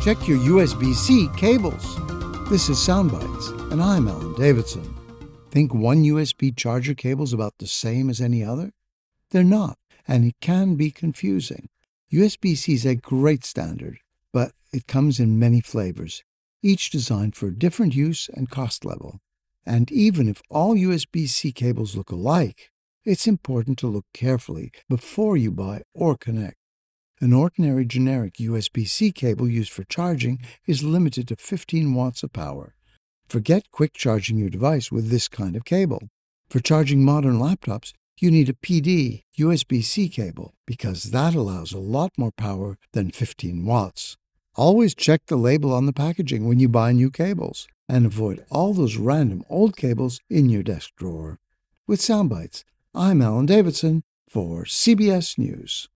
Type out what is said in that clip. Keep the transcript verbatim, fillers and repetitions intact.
Check your U S B C cables. This is Soundbites, and I'm Alan Davidson. Think one U S B charger cable is about the same as any other? They're not, and it can be confusing. U S B C is a great standard, but it comes in many flavors, each designed for a different use and cost level. And even if all U S B C cables look alike, it's important to look carefully before you buy or connect. An ordinary generic U S B C cable used for charging is limited to fifteen watts of power. Forget quick charging your device with this kind of cable. For charging modern laptops, you need a P D U S B C cable because that allows a lot more power than fifteen watts. Always check the label on the packaging when you buy new cables and avoid all those random old cables in your desk drawer. With Soundbites, I'm Alan Davidson for C B S News.